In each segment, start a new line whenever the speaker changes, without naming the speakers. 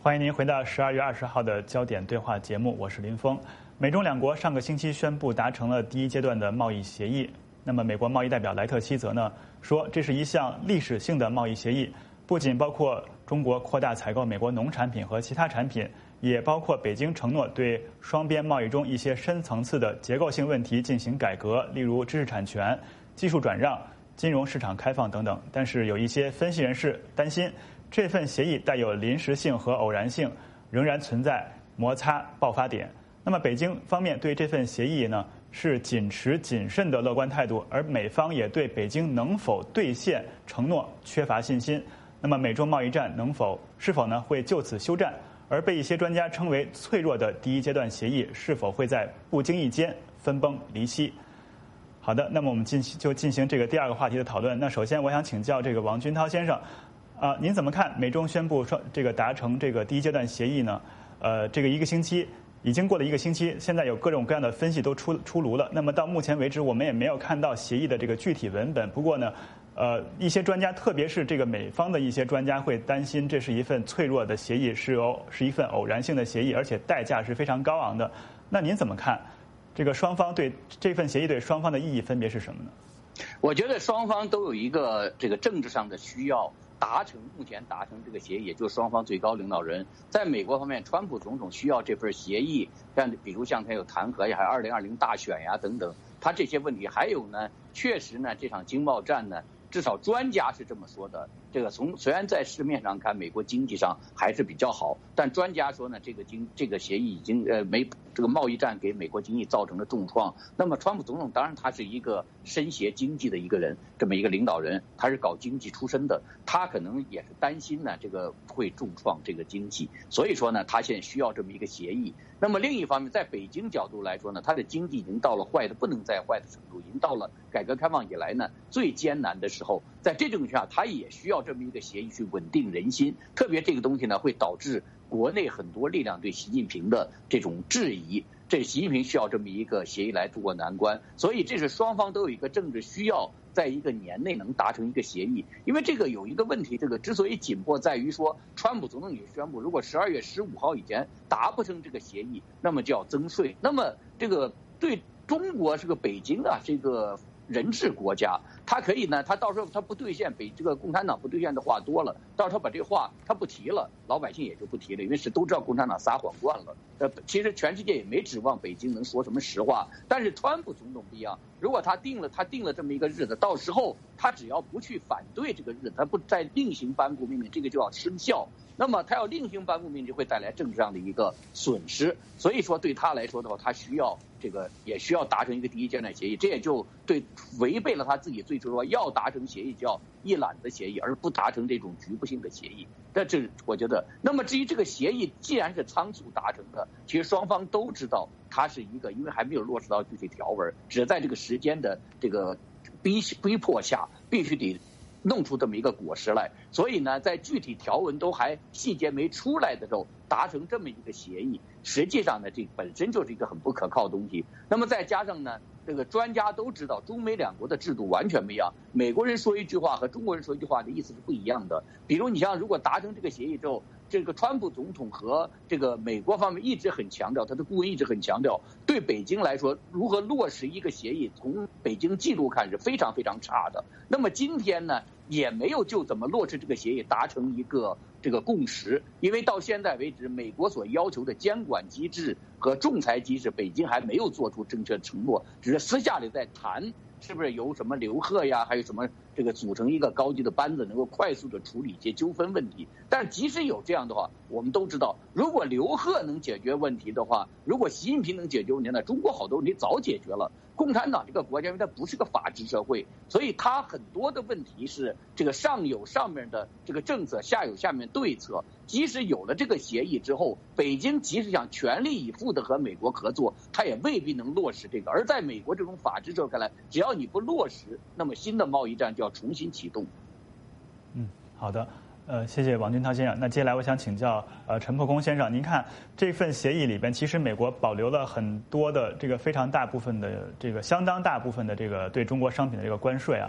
欢迎您回到12月20号的焦点对话节目，我是林峰。美中两国上个星期宣布达成了第一阶段的贸易协议。那么，美国贸易代表莱特希泽呢说，这是一项历史性的贸易协议，不仅包括中国扩大采购美国农产品和其他产品，也包括北京承诺对双边贸易中一些深层次的结构性问题进行改革，例如知识产权、技术转让、金融市场开放等等。但是，有一些分析人士担心，这份协议带有临时性和偶然性，仍然存在摩擦爆发点。那么北京方面对这份协议呢是谨持谨慎的乐观态度，而美方也对北京能否兑现承诺缺乏信心。那么美中贸易战是否呢会就此休战？而被一些专家称为脆弱的第一阶段协议是否会在不经意间分崩离析？好的，那么我们进行这个第二个话题的讨论。那首先我想请教这个王军涛先生。您怎么看美中宣布达成这个第一阶段协议呢？这个一个星期已经过了一个星期，现在有各种各样的分析都出炉了。那么到目前为止，我们也没有看到协议的这个具体文本。不过呢，一些专家，特别是这个美方的一些专家会担心，这是一份脆弱的协议，是一份偶然性的协议，而且代价是非常高昂的。那您怎么看？这个双方对这份协议对双方的意义分别是什么呢？
我觉得双方都有一个这个政治上的需要。目前达成这个协议，也就是双方最高领导人。在美国方面，川普总统需要这份协议，比如像他有弹劾呀，还有2020大选呀等等，他这些问题。还有呢，确实呢，这场经贸战呢，至少专家是这么说的。这个虽然在市面上看，美国经济上还是比较好，但专家说呢，这个协议已经这个贸易战给美国经济造成了重创。那么，川普总统当然他是一个深学经济的一个人，这么一个领导人，他是搞经济出身的，他可能也是担心呢，这个会重创这个经济，所以说呢，他现在需要这么一个协议。那么另一方面，在北京角度来说呢，他的经济已经到了坏的不能再坏的程度，已经到了改革开放以来呢最艰难的时候。在这种情况下，他也需要这么一个协议去稳定人心。特别这个东西呢，会导致国内很多力量对习近平的这种质疑。这习近平需要这么一个协议来渡过难关，所以这是双方都有一个政治需要，在一个年内能达成一个协议。因为这个有一个问题，这个之所以紧迫在于说，川普总统也宣布，如果12月15号以前达不成这个协议，那么就要增税。那么这个对中国这个北京啊，这个人治国家，他可以呢，他到时候他不兑现，这个共产党不兑现的话多了，到时候他把这话他不提了，老百姓也就不提了，因为都知道共产党撒谎惯了。其实全世界也没指望北京能说什么实话，但是川普总统不一样，如果他定了这么一个日子，到时候他只要不去反对这个日子，他不再另行颁布命令，这个就要生效。那么他要另行颁布命令，就会带来政治上的一个损失。所以说对他来说的话，他也需要达成一个第一阶段协议，这也就违背了他自己最初说要达成协议叫一揽子协议，而不达成这种局部性的协议。这我觉得，那么至于这个协议既然是仓促达成的，其实双方都知道它是一个，因为还没有落实到具体条文，只在这个时间的这个逼迫下，必须得弄出这么一个果实来。所以呢，在具体条文都还细节没出来的时候，达成这么一个协议，实际上呢，这本身就是一个很不可靠的东西。那么再加上呢，这个专家都知道，中美两国的制度完全不一样。美国人说一句话和中国人说一句话的意思是不一样的。比如你像如果达成这个协议之后，这个川普总统和这个美国方面一直很强调，他的顾问一直很强调，对北京来说，如何落实一个协议，从北京记录看是非常非常差的。那么今天呢，也没有就怎么落实这个协议达成一个这个共识，因为到现在为止，美国所要求的监管机制和仲裁机制，北京还没有做出正确承诺，只是私下里在谈，是不是有什么刘鹤呀，还有什么这个组成一个高级的班子，能够快速的处理一些纠纷问题。但即使有这样的话，我们都知道，如果刘鹤能解决问题的话，如果习近平能解决问题呢，中国好多问题早解决了。共产党这个国家，因为它不是个法治社会，所以它很多的问题是这个上有上面的这个政策，下有下面对策。即使有了这个协议之后，北京即使想全力以赴的和美国合作，它也未必能落实这个。而在美国这种法治社会看来，只要你不落实，那么新的贸易战就要重新启动。
好的。谢谢王军涛先生。那接下来我想请教陈破空先生，您看这份协议里边，其实美国保留了很多的这个非常大部分的这个相当大部分的这个对中国商品的这个关税啊，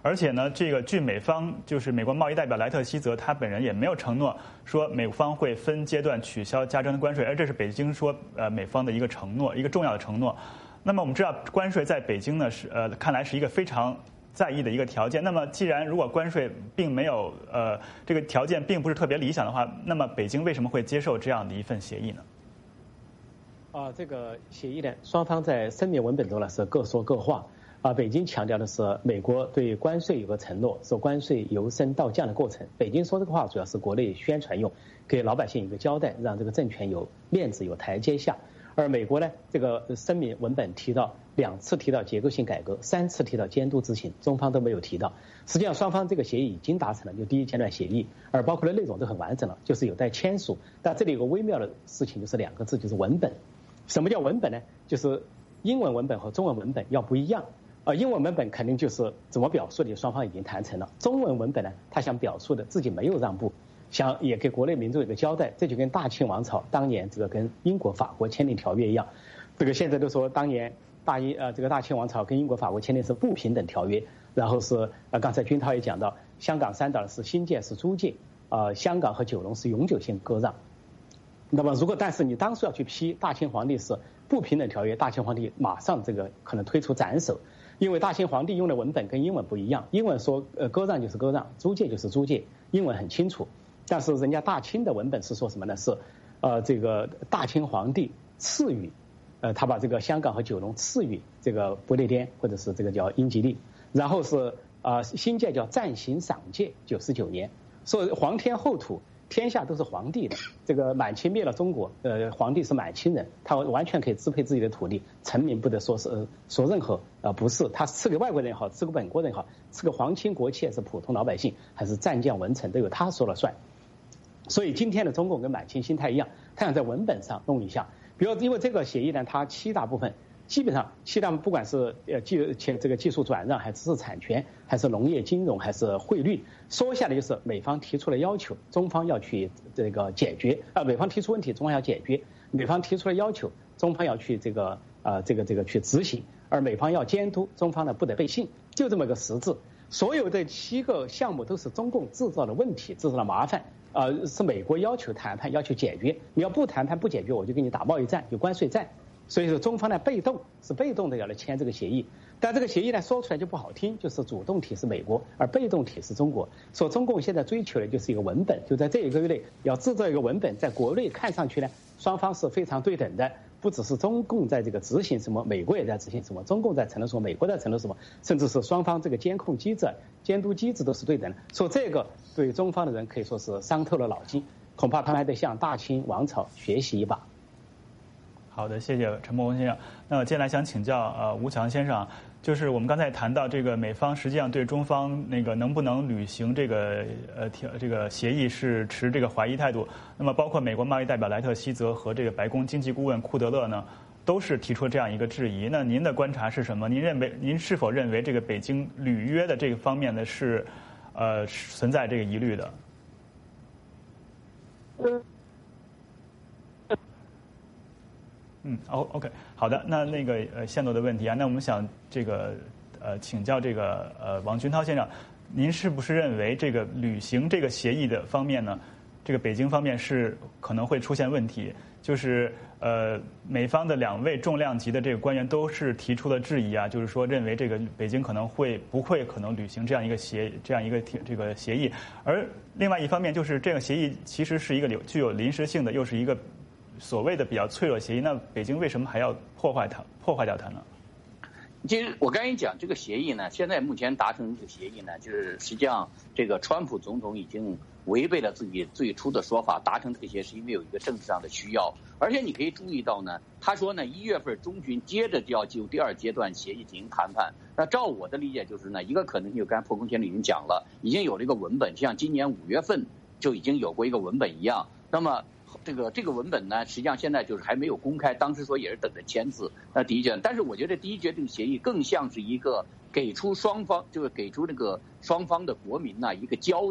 而且呢，这个据美方就是美国贸易代表莱特希泽他本人也没有承诺说美方会分阶段取消加征的关税，而这是北京说美方的一个承诺，一个重要的承诺。那么我们知道关税在北京呢是看来是一个非常在意的一个条件。那么既然如果关税并没有这个条件并不是特别理想的话，那么北京为什么会接受这样的一份协议呢？
这个协议呢，双方在声明文本中呢是各说各话。北京强调的是美国对关税有个承诺，是关税由升到降的过程。北京说这个话主要是国内宣传用，给老百姓一个交代，让这个政权有面子有台阶下。而美国呢，这个声明文本提到2次提到结构性改革，3次提到监督执行，中方都没有提到。实际上双方这个协议已经达成了，就第一阶段协议，而包括的内容都很完整了，就是有待签署。但这里有个微妙的事情，就是2个字，就是文本。什么叫文本呢？就是英文文本和中文文本要不一样。英文文本肯定就是怎么表述的，双方已经谈成了。中文文本呢，他想表述的自己没有让步，想也给国内民众有个交代。这就跟大清王朝当年这个跟英国、法国签订条约一样。这个现在都说当年这个大清王朝跟英国、法国签订是不平等条约，然后是刚才军涛也讲到，香港3岛是新界是租界，香港和九龙是永久性割让。那么但是你当初要去批大清皇帝是不平等条约，大清皇帝马上这个可能推出斩首。因为大清皇帝用的文本跟英文不一样，英文说割让就是割让，租界就是租界，英文很清楚。但是人家大清的文本是说什么呢？是这个大清皇帝赐予他把这个香港和九龙赐予这个不列颠或者是这个叫英吉利，然后是新界叫暂行赏界99年，说皇天厚土。天下都是皇帝的，这个满清灭了中国，皇帝是满清人，他完全可以支配自己的土地，臣民不得说任何不是，他赐给外国人也好，赐给本国人也好，赐给皇亲国戚是普通老百姓，还是战将文臣都由他说了算。所以今天的中共跟满清心态一样，他想在文本上弄一下，比如因为这个协议呢，它7大部分。基本上7大不管是这个技术转让，还是知识产权，还是农业金融，还是汇率，说下来就是美方提出了要求，中方要去这个解决美方提出问题，中方要解决；美方提出了要求，中方要去这个去执行，而美方要监督，中方呢不得背信，就这么个实质。所有的7个项目都是中共制造的问题，制造了麻烦，是美国要求谈判，要求解决。你要不谈判不解决，我就给你打贸易战，有关税战。所以说中方呢被动的要来签这个协议，但这个协议呢说出来就不好听，就是主动体是美国，而被动体是中国。说中共现在追求的就是一个文本，就在这1个月内要制造一个文本，在国内看上去呢双方是非常对等的，不只是中共在这个执行什么，美国也在执行什么，中共在承诺什么，美国在承诺什么，甚至是双方这个监控机制、监督机制都是对等的。说这个对中方的人可以说是伤透了脑筋，恐怕他们还得向大清王朝学习一把。
好的，谢谢陈伯文先生。那接下来想请教吴强先生，就是我们刚才谈到这个美方实际上对中方那个能不能履行这个这个协议是持这个怀疑态度。那么包括美国贸易代表莱特希泽和这个白宫经济顾问库德勒呢，都是提出这样一个质疑。那您的观察是什么？您是否认为这个北京履约的这个方面呢是存在这个疑虑的？OK， 好的，那个线路的问题啊，那我们想这个请教这个王军涛先生，您是不是认为这个履行这个协议的方面呢，这个北京方面是可能会出现问题？就是美方的2位重量级的这个官员都是提出了质疑啊，就是说认为这个北京可能不会履行这样一个这个协议，而另外一方面就是这个协议其实是一个具有临时性的，又是一个所谓的比较脆弱协议，那北京为什么还要破坏掉它呢？
其实我刚才讲这个协议呢，现在目前达成这个协议呢，就是实际上这个川普总统已经违背了自己最初的说法，达成这个协议是因为有一个政治上的需要。而且你可以注意到呢，他说呢1月份中旬接着就要就第2阶段协议进行谈判。那照我的理解就是呢，一个可能就刚才破空先生已经讲了，已经有了一个文本，像今年5月份就已经有过一个文本一样。那么这个文本呢，实际上现在就是还没有公开，当时说也是等着签字。那第一阶段，但是我觉得第一阶段协议更像是一个给出双方，就是给出这个双方的国民呢一个交代，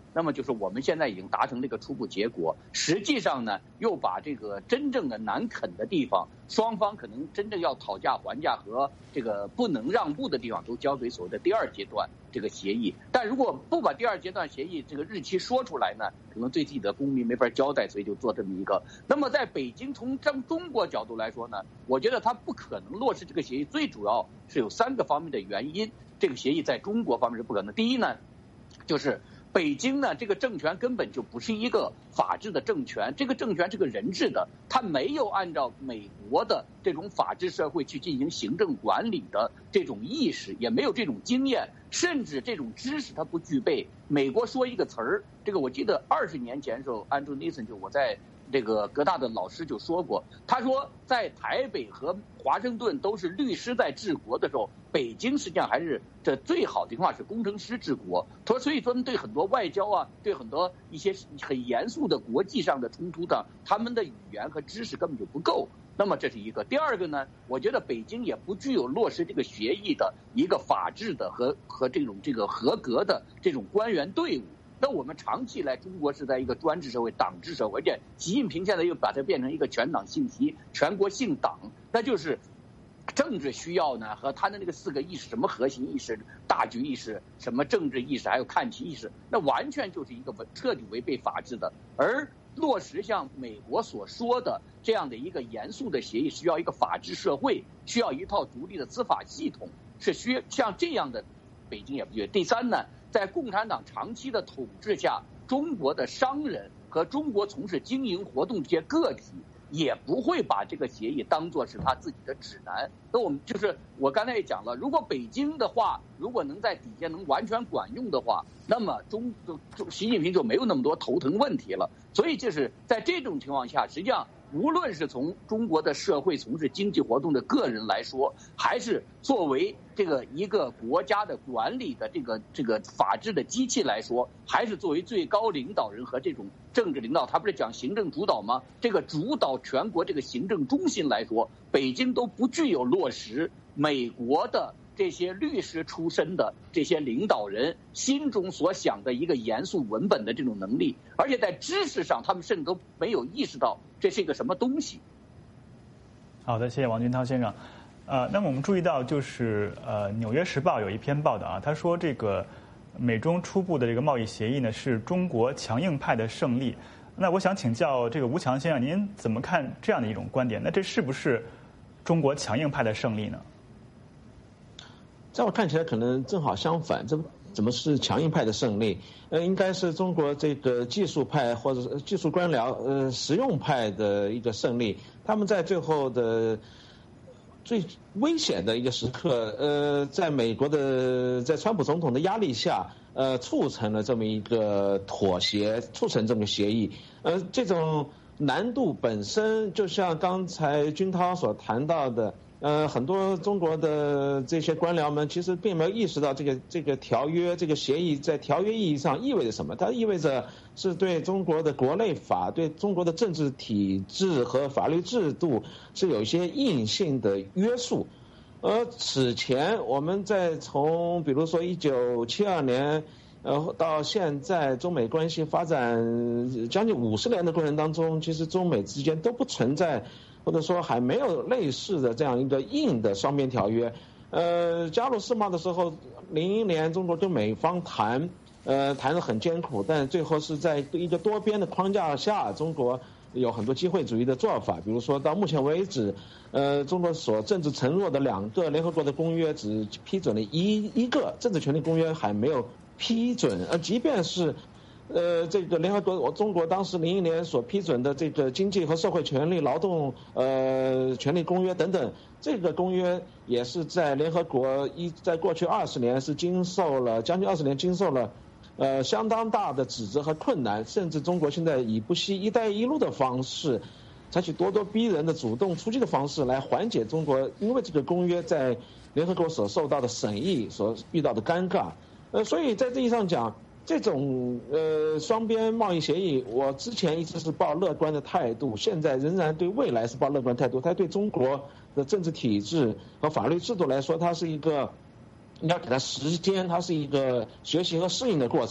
那么就是我们现在已经达成了一个初步结果，实际上呢，又把这个真正的难啃的地方，双方可能真正要讨价还价和这个不能让步的地方，都交给所谓的第二阶段这个协议。但如果不把第二阶段协议这个日期说出来呢，可能对自己的公民没法交代，所以就做这么一个。那么在北京从中国角度来说呢，我觉得它不可能落实这个协议，最主要是有3个方面的原因。这个协议在中国方面是不可能。第一呢，就是北京呢这个政权根本就不是一个法治的政权，这个政权是个人治的，它没有按照美国的这种法治社会去进行行政管理的这种意识，也没有这种经验，甚至这种知识它不具备。美国说一个词儿，这个我记得20年前的时候，安德鲁尼森就我在这个哥大的老师就说过，他说在台北和华盛顿都是律师在治国的时候，北京实际上还是这最好的情况是工程师治国。他说，所以说对很多外交啊，对很多一些很严肃的国际上的冲突的，他们的语言和知识根本就不够。那么这是一个。第二个呢，我觉得北京也不具有落实这个协议的一个法治的和这个合格的这种官员队伍。那我们长期以来，中国是在一个专制社会、党制社会，而且习近平现在又把它变成一个全党信息、全国性党，那就是政治需要呢和他的那个4个意识，什么核心意识、大局意识、什么政治意识，还有看齐意识，那完全就是一个彻底违背法治的。而落实像美国所说的这样的一个严肃的协议，需要一个法治社会，需要一套独立的司法系统，是需要像这样的，北京也不觉得。第三呢，在共产党长期的统治下，中国的商人和中国从事经营活动这些个体也不会把这个协议当作是他自己的指南。那我们就是我刚才也讲了，如果北京的话，如果能在底下能完全管用的话，那么习近平就没有那么多头疼问题了。所以就是在这种情况下，实际上无论是从中国的社会从事经济活动的个人来说，还是作为这个一个国家的管理的这个法治的机器来说，还是作为最高领导人和这种政治领导，他不是讲行政主导吗？这个主导全国这个行政中心来说，北京都不具有落实美国的这些律师出身的这些领导人心中所想的一个严肃文本的这种能力，而且在知识上他们甚至都没有意识到这是一个什么东西。
好的，谢谢王军涛先生。那么我们注意到，就是《纽约时报》有一篇报道啊，他说这个美中初步的这个贸易协议呢是中国强硬派的胜利。那我想请教这个吴强先生，您怎么看这样的一种观点？那这是不是中国强硬派的胜利呢？
在我看起来，可能正好相反。这怎么是强硬派的胜利？应该是中国这个技术派或者是技术官僚实用派的一个胜利。他们在最后的最危险的一个时刻，在美国的在川普总统的压力下，促成了这么一个妥协，促成这么个协议。这种难度本身，就像刚才军涛所谈到的。很多中国的这些官僚们其实并没有意识到这个条约、这个协议在条约意义上意味着什么。它意味着是对中国的国内法、对中国的政治体制和法律制度是有一些硬性的约束。而此前我们在从比如说1972年到现在，中美关系发展将近50年的过程当中，其实中美之间都不存在。或者说还没有类似的这样一个硬的双边条约。加入世贸的时候，01年中国跟美方谈得很艰苦，但最后是在一个多边的框架下，中国有很多机会主义的做法。比如说到目前为止，中国所政治承诺的2个联合国的公约只批准了一个政治权利公约还没有批准，即便是这个联合国中国当时01年所批准的这个经济和社会权利、劳动权利公约等等，这个公约也是在联合国在过去20年是将近20年经受了相当大的指责和困难，甚至中国现在以不惜一带一路的方式，采取咄咄逼人的主动出击的方式来缓解中国因为这个公约在联合国所受到的审议所遇到的尴尬。所以在这意义上讲，这种双边贸易协议，我之前一直是抱乐观的态度，现在仍然对未来是抱乐观态度。它对中国的政治体制和法律制度来说，它是一个你要给它时间，它是一个学习和适应的过程。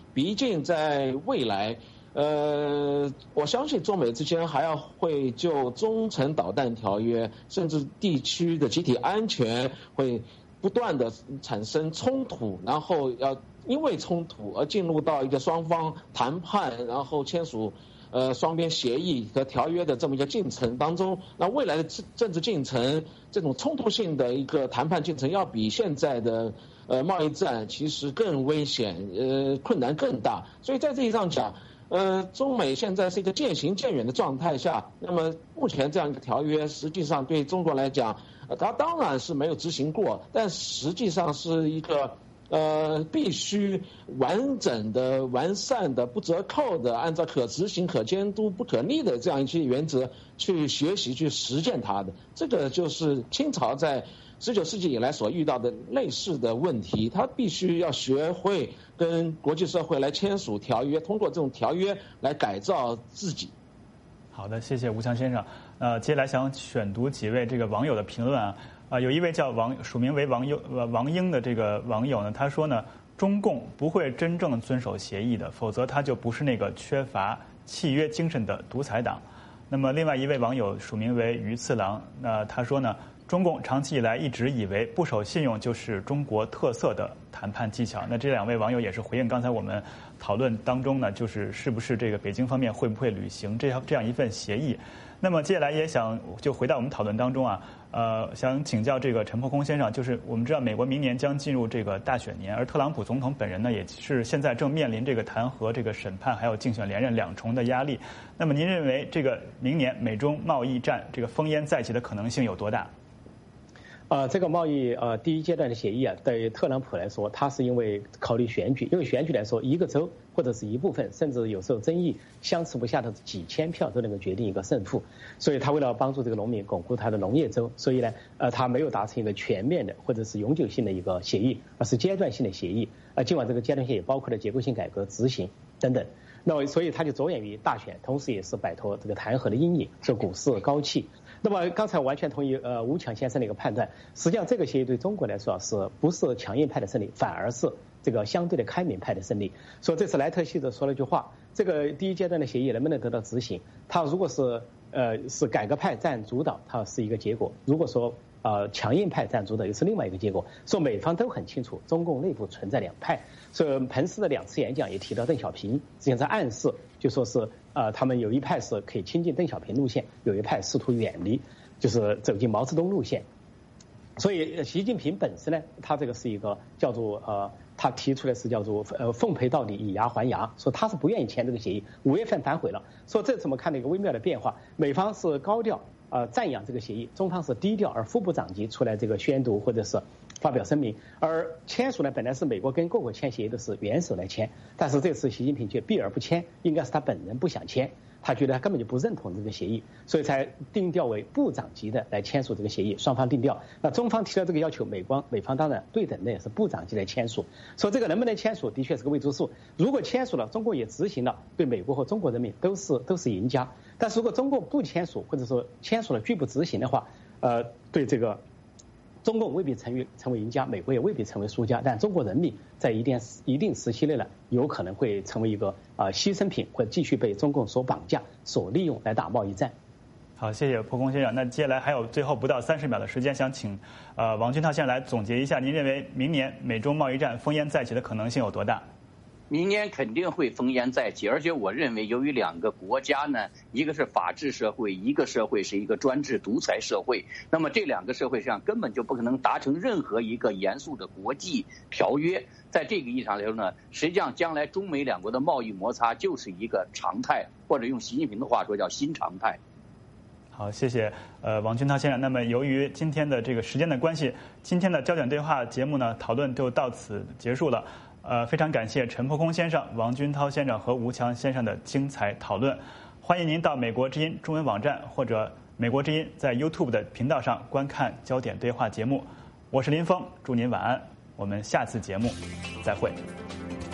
毕竟在未来，我相信中美之间还会就中程导弹条约，甚至地区的集体安全会不断的产生冲突，然后要因为冲突而进入到一个双方谈判，然后签署双边协议和条约的这么一个进程当中。那未来的政治进程，这种冲突性的一个谈判进程，要比现在的贸易战其实更危险，困难更大。所以在这一上讲，中美现在是一个渐行渐远的状态下，那么目前这样一个条约，实际上对中国来讲，它当然是没有执行过，但实际上是一个必须完整的、完善的、不折扣的，按照可执行、可监督、不可逆的这样一些原则去学习、去实践它的。这个就是清朝在19世纪以来所遇到的类似的问题，他必须要学会跟国际社会来签署条约，通过这种条约来改造自己。
好的，谢谢吴强先生。接下来想选读几位这个网友的评论啊。有一位叫署名为王英的这个网友呢，他说呢，中共不会真正遵守协议的，否则他就不是那个缺乏契约精神的独裁党。那么另外一位网友署名为鱼次郎，他说呢，中共长期以来一直以为不守信用就是中国特色的谈判技巧。那这两位网友也是回应刚才我们讨论当中呢，就是是不是这个北京方面会不会履行这样一份协议。那么接下来也想就回到我们讨论当中想请教这个陈破空先生，就是我们知道美国明年将进入这个大选年，而特朗普总统本人呢，也是现在正面临这个弹劾、这个审判还有竞选连任两重的压力。那么您认为这个明年美中贸易战这个烽烟再起的可能性有多大？
这个贸易第一阶段的协议对特朗普来说，他是因为考虑选举，因为选举来说，一个州或者是一部分，甚至有时候争议相持不下的几千票都能够决定一个胜负。所以他为了帮助这个农民巩固他的农业州，所以呢，他没有达成一个全面的或者是永久性的一个协议，而是阶段性的协议。尽管这个阶段性也包括了结构性改革执行等等。那么，所以他就着眼于大选，同时也是摆脱这个弹劾的阴影，使股市高企。那么刚才我完全同意吴强先生的一个判断，实际上这个协议对中国来说是不是强硬派的胜利，反而是这个相对的开明派的胜利。说这次莱特希泽说了一句话，这个第一阶段的协议能不能得到执行，他如果是是改革派占主导，它是一个结果；如果说强硬派占主导，又是另外一个结果。说美方都很清楚，中共内部存在两派。所以彭斯的2次演讲也提到邓小平，实际上在暗示，就说是他们有一派是可以亲近邓小平路线，有一派试图远离，就是走进毛泽东路线。所以习近平本身呢，他这个是一个叫做他提出来是叫做奉陪到底，以牙还牙，说他是不愿意签这个协议，5月份反悔了。说这怎么看的一个微妙的变化，美方是高调赞扬这个协议，中方是低调，而副部长级出来这个宣读或者是发表声明。而签署呢，本来是美国跟各国签协议的是元首来签，但是这次习近平却避而不签，应该是他本人不想签，他觉得他根本就不认同这个协议，所以才定调为部长级的来签署这个协议，双方定调。那中方提到这个要求，美方当然对等的也是部长级来签署。说这个能不能签署，的确是个未知数。如果签署了，中国也执行了，对美国和中国人民都是赢家。但是如果中共不签署，或者说签署了拒不执行的话，对这个中共未必成为赢家，美国也未必成为输家，但中国人民在一定时期内呢，有可能会成为一个牺牲品，或者继续被中共所绑架、所利用来打贸易战。
好，谢谢破空先生。那接下来还有最后不到30秒的时间，想请王军涛先生来总结一下，您认为明年美中贸易战烽烟再起的可能性有多大？
明年肯定会烽烟再起，而且我认为，由于2个国家呢，一个是法治社会，一个社会是一个专制独裁社会，那么这2个社会上根本就不可能达成任何一个严肃的国际条约。在这个意义上来说呢，实际上将来中美2国的贸易摩擦就是一个常态，或者用习近平的话说叫新常态。
好，谢谢王军涛先生。那么由于今天的这个时间的关系，今天的焦点对话节目呢讨论就到此结束了。非常感谢陈破空先生、王军涛先生和吴强先生的精彩讨论。欢迎您到美国之音中文网站或者美国之音在 YouTube 的频道上观看焦点对话节目。我是林峰，祝您晚安，我们下次节目再会。